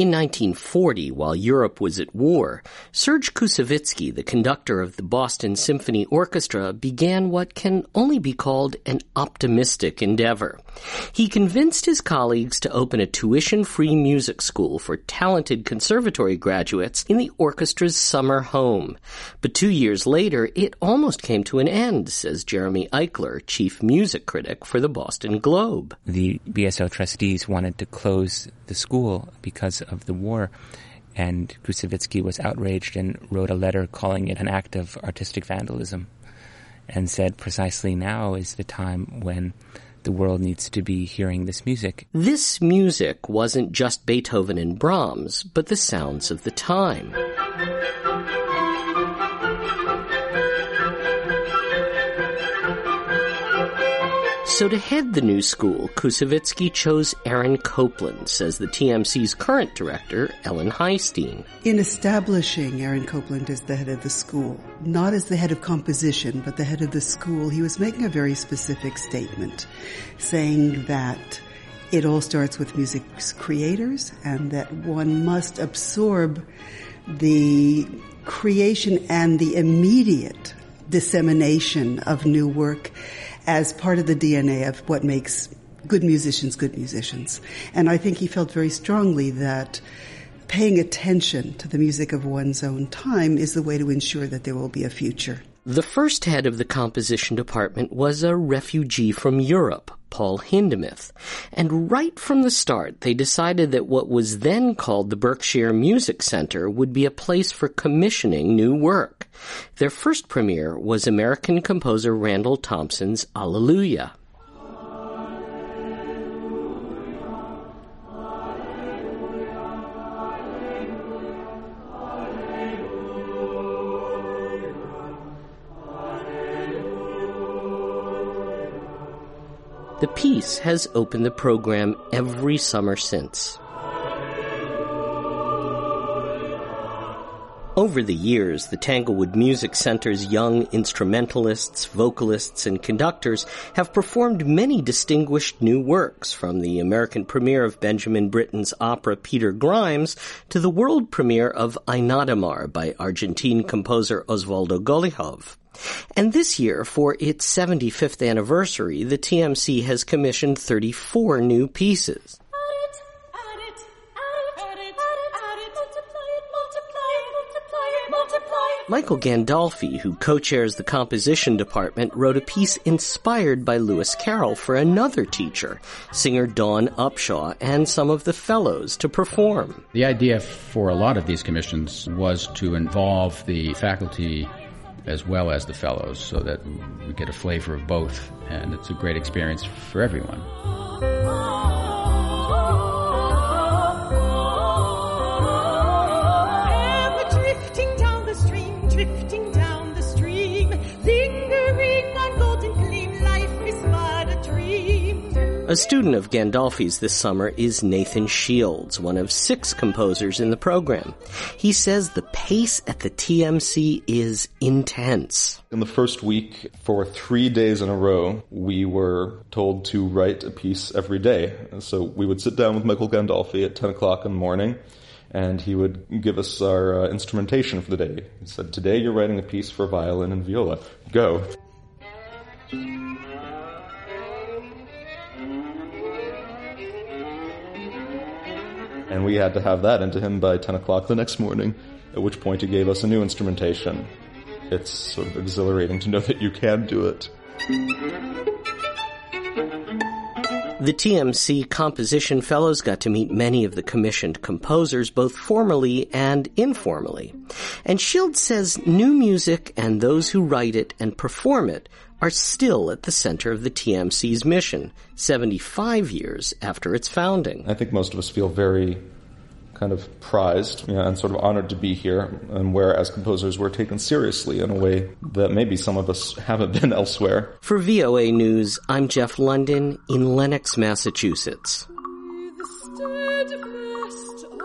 In 1940, while Europe was at war, Serge Koussevitzky, the conductor of the Boston Symphony Orchestra, began what can only be called an optimistic endeavor. He convinced his colleagues to open a tuition-free music school for talented conservatory graduates in the orchestra's summer home. But 2 years later, it almost came to an end, says Jeremy Eichler, chief music critic for the Boston Globe. The BSO trustees wanted to close the school because of the war, and Koussevitzky was outraged and wrote a letter calling it an act of artistic vandalism, and said precisely now is the time when the world needs to be hearing this music. This music wasn't just Beethoven and Brahms, but the sounds of the time. So to head the new school, Koussevitzky chose Aaron Copland, says the TMC's current director, Ellen Heistein. In establishing Aaron Copland as the head of the school, not as the head of composition, but the head of the school, he was making a very specific statement, saying that it all starts with music's creators and that one must absorb the creation and the immediate dissemination of new work as part of the DNA of what makes good musicians good musicians. And I think he felt very strongly that paying attention to the music of one's own time is the way to ensure that there will be a future. The first head of the composition department was a refugee from Europe, Paul Hindemith. And right from the start, they decided that what was then called the Berkshire Music Center would be a place for commissioning new work. Their first premiere was American composer Randall Thompson's Alleluia. The piece has opened the program every summer since. Over the years, the Tanglewood Music Center's young instrumentalists, vocalists, and conductors have performed many distinguished new works, from the American premiere of Benjamin Britten's opera Peter Grimes to the world premiere of Ainadamar by Argentine composer Osvaldo Golijov. And this year, for its 75th anniversary, the TMC has commissioned 34 new pieces. Michael Gandolfi, who co-chairs the composition department, wrote a piece inspired by Lewis Carroll for another teacher, singer Dawn Upshaw, and some of the fellows to perform. The idea for a lot of these commissions was to involve the faculty as well as the fellows, so that we get a flavor of both, and it's a great experience for everyone. A student of Gandolfi's this summer is Nathan Shields, one of 6 composers in the program. He says the pace at the TMC is intense. In the first week, for 3 days in a row, we were told to write a piece every day. So we would sit down with Michael Gandolfi at 10 o'clock in the morning, and he would give us our instrumentation for the day. He said, "Today you're writing a piece for violin and viola. Go." And we had to have that into him by 10 o'clock the next morning, at which point he gave us a new instrumentation. It's sort of exhilarating to know that you can do it. The TMC Composition Fellows got to meet many of the commissioned composers, both formally and informally. And Shields says new music and those who write it and perform it are still at the center of the TMC's mission, 75 years after its founding. I think most of us feel very kind of prized, and sort of honored to be here, and where as composers we're taken seriously in a way that maybe some of us haven't been elsewhere. For VOA News, I'm Jeff London in Lenox, Massachusetts. The steadfast